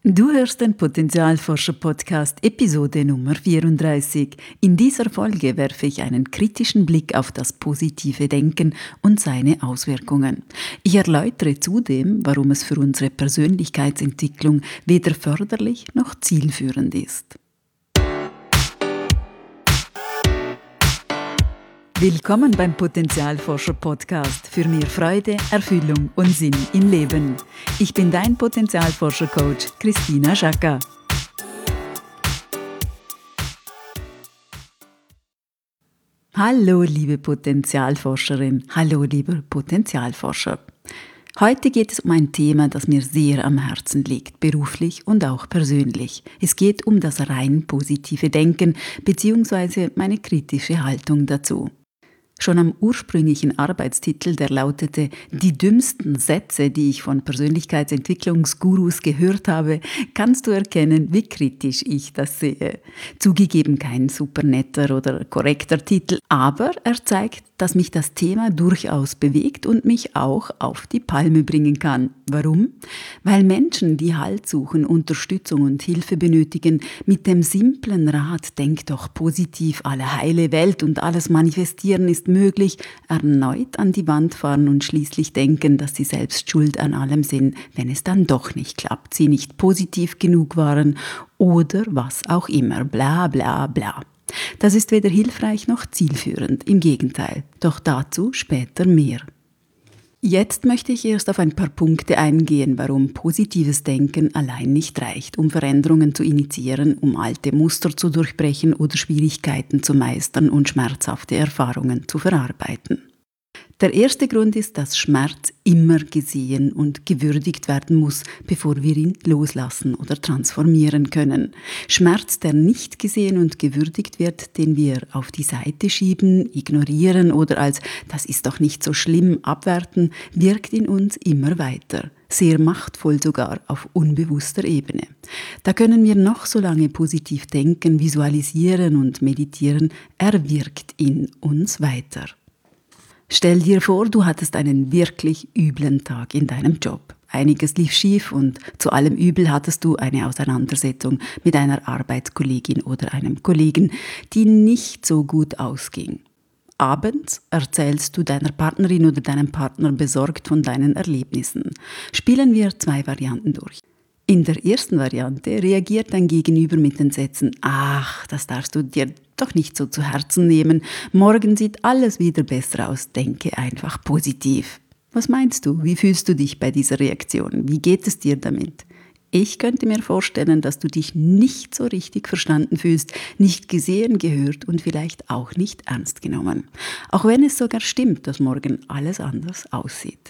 Du hörst den Potenzialforscher-Podcast Episode Nummer 34. In dieser Folge werfe ich einen kritischen Blick auf das positive Denken und seine Auswirkungen. Ich erläutere zudem, warum es für unsere Persönlichkeitsentwicklung weder förderlich noch zielführend ist. Willkommen beim Potenzialforscher-Podcast für mehr Freude, Erfüllung und Sinn im Leben. Ich bin dein Potenzialforscher-Coach Christina Schaka. Hallo liebe Potenzialforscherin, hallo lieber Potenzialforscher. Heute geht es um ein Thema, das mir sehr am Herzen liegt, beruflich und auch persönlich. Es geht um das rein positive Denken bzw. meine kritische Haltung dazu. Schon am ursprünglichen Arbeitstitel, der lautete »Die dümmsten Sätze, die ich von Persönlichkeitsentwicklungsgurus gehört habe«, kannst du erkennen, wie kritisch ich das sehe. Zugegeben kein super netter oder korrekter Titel, aber er zeigt, dass mich das Thema durchaus bewegt und mich auch auf die Palme bringen kann. Warum? Weil Menschen, die Halt suchen, Unterstützung und Hilfe benötigen, mit dem simplen Rat »Denk doch positiv, alle heile Welt und alles manifestieren ist möglich«, erneut an die Wand fahren und schließlich denken, dass sie selbst schuld an allem sind, wenn es dann doch nicht klappt, sie nicht positiv genug waren oder was auch immer, bla bla bla. Das ist weder hilfreich noch zielführend, im Gegenteil, doch dazu später mehr. Jetzt möchte ich erst auf ein paar Punkte eingehen, warum positives Denken allein nicht reicht, um Veränderungen zu initiieren, um alte Muster zu durchbrechen oder Schwierigkeiten zu meistern und schmerzhafte Erfahrungen zu verarbeiten. Der erste Grund ist, dass Schmerz immer gesehen und gewürdigt werden muss, bevor wir ihn loslassen oder transformieren können. Schmerz, der nicht gesehen und gewürdigt wird, den wir auf die Seite schieben, ignorieren oder als »das ist doch nicht so schlimm« abwerten, wirkt in uns immer weiter. Sehr machtvoll sogar auf unbewusster Ebene. Da können wir noch so lange positiv denken, visualisieren und meditieren, er wirkt in uns weiter. Stell dir vor, du hattest einen wirklich üblen Tag in deinem Job. Einiges lief schief und zu allem Übel hattest du eine Auseinandersetzung mit einer Arbeitskollegin oder einem Kollegen, die nicht so gut ausging. Abends erzählst du deiner Partnerin oder deinem Partner besorgt von deinen Erlebnissen. Spielen wir 2 Varianten durch. In der ersten Variante reagiert dein Gegenüber mit den Sätzen »Ach, das darfst du dir doch nicht so zu Herzen nehmen, morgen sieht alles wieder besser aus, denke einfach positiv.« Was meinst du? Wie fühlst du dich bei dieser Reaktion? Wie geht es dir damit? Ich könnte mir vorstellen, dass du dich nicht so richtig verstanden fühlst, nicht gesehen, gehört und vielleicht auch nicht ernst genommen. Auch wenn es sogar stimmt, dass morgen alles anders aussieht.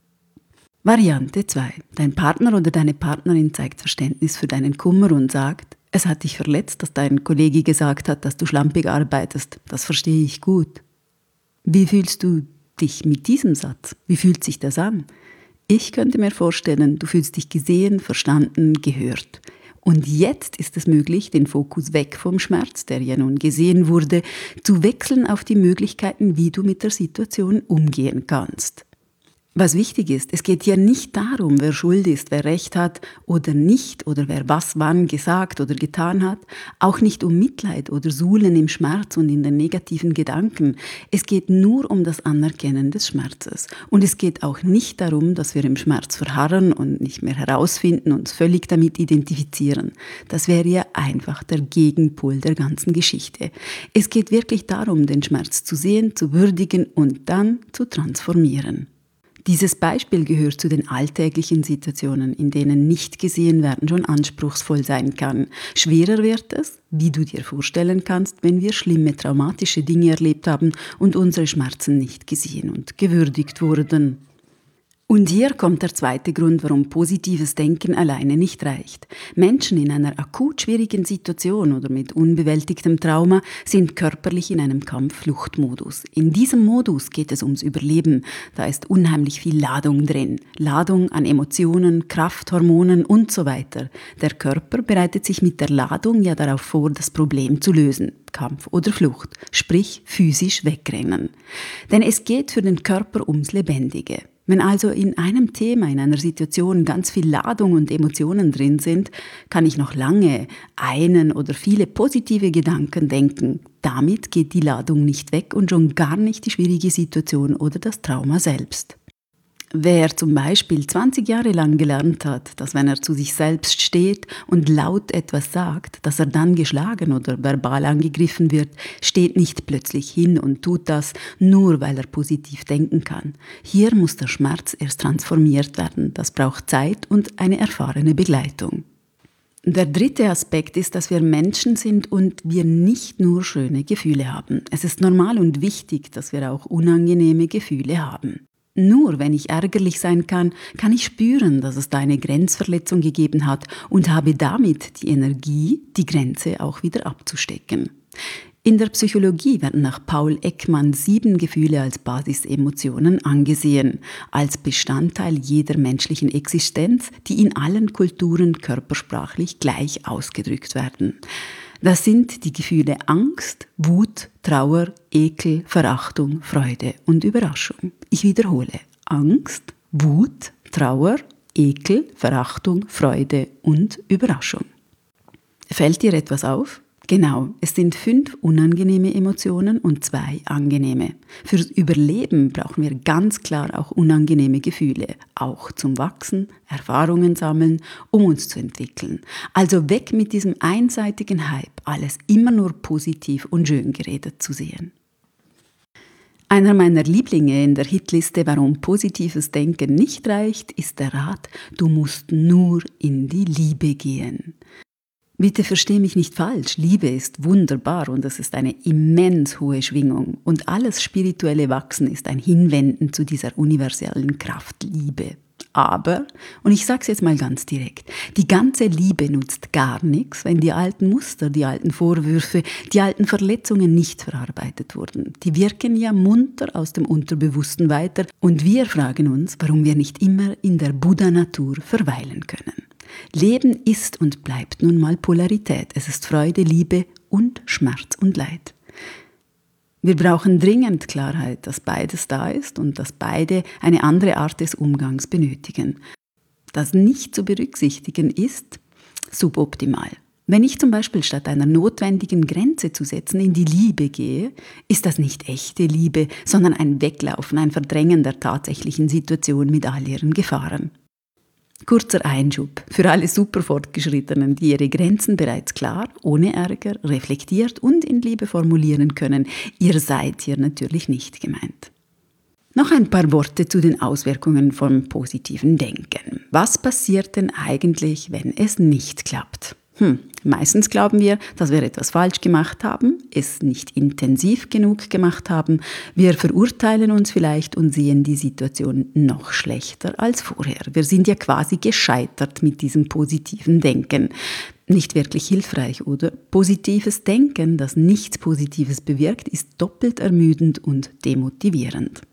Variante 2. Dein Partner oder deine Partnerin zeigt Verständnis für deinen Kummer und sagt, es hat dich verletzt, dass dein Kollege gesagt hat, dass du schlampig arbeitest. Das verstehe ich gut. Wie fühlst du dich mit diesem Satz? Wie fühlt sich das an? Ich könnte mir vorstellen, du fühlst dich gesehen, verstanden, gehört. Und jetzt ist es möglich, den Fokus weg vom Schmerz, der ja nun gesehen wurde, zu wechseln auf die Möglichkeiten, wie du mit der Situation umgehen kannst. Was wichtig ist, es geht hier nicht darum, wer schuld ist, wer Recht hat oder nicht oder wer was wann gesagt oder getan hat, auch nicht um Mitleid oder Suhlen im Schmerz und in den negativen Gedanken. Es geht nur um das Anerkennen des Schmerzes. Und es geht auch nicht darum, dass wir im Schmerz verharren und nicht mehr herausfinden, uns völlig damit identifizieren. Das wäre ja einfach der Gegenpol der ganzen Geschichte. Es geht wirklich darum, den Schmerz zu sehen, zu würdigen und dann zu transformieren. Dieses Beispiel gehört zu den alltäglichen Situationen, in denen nicht gesehen werden schon anspruchsvoll sein kann. Schwerer wird es, wie du dir vorstellen kannst, wenn wir schlimme, traumatische Dinge erlebt haben und unsere Schmerzen nicht gesehen und gewürdigt wurden. Und hier kommt der zweite Grund, warum positives Denken alleine nicht reicht. Menschen in einer akut schwierigen Situation oder mit unbewältigtem Trauma sind körperlich in einem Kampf-Flucht-Modus. In diesem Modus geht es ums Überleben. Da ist unheimlich viel Ladung drin. Ladung an Emotionen, Kraft, Hormonen und so weiter. Der Körper bereitet sich mit der Ladung ja darauf vor, das Problem zu lösen. Kampf oder Flucht, sprich physisch wegrennen. Denn es geht für den Körper ums Lebendige. Wenn also in einem Thema, in einer Situation ganz viel Ladung und Emotionen drin sind, kann ich noch lange einen oder viele positive Gedanken denken. Damit geht die Ladung nicht weg und schon gar nicht die schwierige Situation oder das Trauma selbst. Wer zum Beispiel 20 Jahre lang gelernt hat, dass wenn er zu sich selbst steht und laut etwas sagt, dass er dann geschlagen oder verbal angegriffen wird, steht nicht plötzlich hin und tut das nur, weil er positiv denken kann. Hier muss der Schmerz erst transformiert werden. Das braucht Zeit und eine erfahrene Begleitung. Der dritte Aspekt ist, dass wir Menschen sind und wir nicht nur schöne Gefühle haben. Es ist normal und wichtig, dass wir auch unangenehme Gefühle haben. Nur wenn ich ärgerlich sein kann, kann ich spüren, dass es da eine Grenzverletzung gegeben hat und habe damit die Energie, die Grenze auch wieder abzustecken. In der Psychologie werden nach Paul Ekman 7 Gefühle als Basisemotionen angesehen, als Bestandteil jeder menschlichen Existenz, die in allen Kulturen körpersprachlich gleich ausgedrückt werden. Das sind die Gefühle Angst, Wut, Trauer, Ekel, Verachtung, Freude und Überraschung. Ich wiederhole: Angst, Wut, Trauer, Ekel, Verachtung, Freude und Überraschung. Fällt dir etwas auf? Genau, es sind 5 unangenehme Emotionen und 2 angenehme. Fürs Überleben brauchen wir ganz klar auch unangenehme Gefühle, auch zum Wachsen, Erfahrungen sammeln, um uns zu entwickeln. Also weg mit diesem einseitigen Hype, alles immer nur positiv und schön geredet zu sehen. Einer meiner Lieblinge in der Hitliste, warum positives Denken nicht reicht, ist der Rat: Du musst nur in die Liebe gehen. Bitte versteh mich nicht falsch, Liebe ist wunderbar und es ist eine immens hohe Schwingung und alles spirituelle Wachsen ist ein Hinwenden zu dieser universellen Kraft Liebe. Aber, und ich sage es jetzt mal ganz direkt, die ganze Liebe nutzt gar nichts, wenn die alten Muster, die alten Vorwürfe, die alten Verletzungen nicht verarbeitet wurden. Die wirken ja munter aus dem Unterbewussten weiter und wir fragen uns, warum wir nicht immer in der Buddha-Natur verweilen können. Leben ist und bleibt nun mal Polarität. Es ist Freude, Liebe und Schmerz und Leid. Wir brauchen dringend Klarheit, dass beides da ist und dass beide eine andere Art des Umgangs benötigen. Das nicht zu berücksichtigen ist suboptimal. Wenn ich zum Beispiel statt einer notwendigen Grenze zu setzen in die Liebe gehe, ist das nicht echte Liebe, sondern ein Weglaufen, ein Verdrängen der tatsächlichen Situation mit all ihren Gefahren. Kurzer Einschub für alle super Fortgeschrittenen, die ihre Grenzen bereits klar, ohne Ärger, reflektiert und in Liebe formulieren können. Ihr seid hier natürlich nicht gemeint. Noch ein paar Worte zu den Auswirkungen vom positiven Denken. Was passiert denn eigentlich, wenn es nicht klappt? Meistens glauben wir, dass wir etwas falsch gemacht haben, es nicht intensiv genug gemacht haben. Wir verurteilen uns vielleicht und sehen die Situation noch schlechter als vorher. Wir sind ja quasi gescheitert mit diesem positiven Denken. Nicht wirklich hilfreich, oder? Positives Denken, das nichts Positives bewirkt, ist doppelt ermüdend und demotivierend.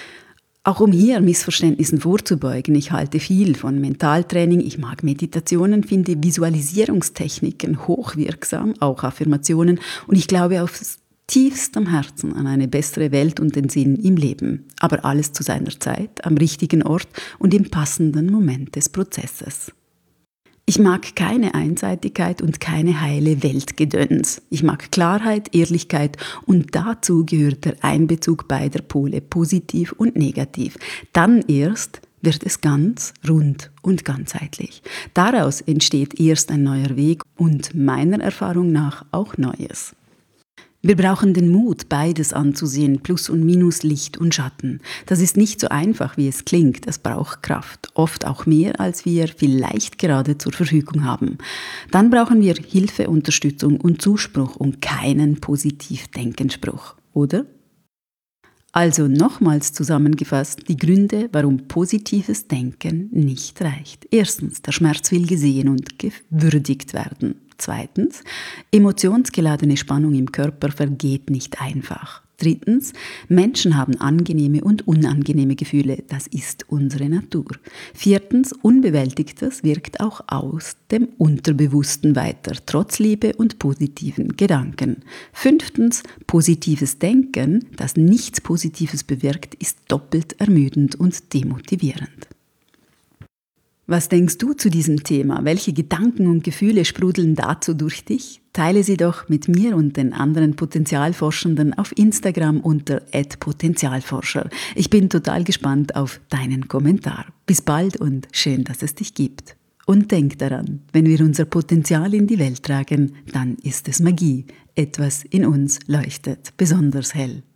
Auch um hier Missverständnissen vorzubeugen, ich halte viel von Mentaltraining, ich mag Meditationen, finde Visualisierungstechniken hochwirksam, auch Affirmationen und ich glaube aus tiefstem Herzen an eine bessere Welt und den Sinn im Leben. Aber alles zu seiner Zeit, am richtigen Ort und im passenden Moment des Prozesses. Ich mag keine Einseitigkeit und keine heile Weltgedöns. Ich mag Klarheit, Ehrlichkeit und dazu gehört der Einbezug beider Pole, positiv und negativ. Dann erst wird es ganz, rund und ganzheitlich. Daraus entsteht erst ein neuer Weg und meiner Erfahrung nach auch Neues. Wir brauchen den Mut, beides anzusehen, Plus und Minus, Licht und Schatten. Das ist nicht so einfach, wie es klingt. Es braucht Kraft, oft auch mehr, als wir vielleicht gerade zur Verfügung haben. Dann brauchen wir Hilfe, Unterstützung und Zuspruch und keinen Positivdenkenspruch, oder? Also nochmals zusammengefasst die Gründe, warum positives Denken nicht reicht. Erstens, der Schmerz will gesehen und gewürdigt werden. Zweitens, emotionsgeladene Spannung im Körper vergeht nicht einfach. Drittens, Menschen haben angenehme und unangenehme Gefühle. Das ist unsere Natur. Viertens, Unbewältigtes wirkt auch aus dem Unterbewussten weiter, trotz Liebe und positiven Gedanken. Fünftens, positives Denken, das nichts Positives bewirkt, ist doppelt ermüdend und demotivierend. Was denkst du zu diesem Thema? Welche Gedanken und Gefühle sprudeln dazu durch dich? Teile sie doch mit mir und den anderen Potenzialforschenden auf Instagram unter @Potenzialforscher. Ich bin total gespannt auf deinen Kommentar. Bis bald und schön, dass es dich gibt. Und denk daran, wenn wir unser Potenzial in die Welt tragen, dann ist es Magie. Etwas in uns leuchtet besonders hell.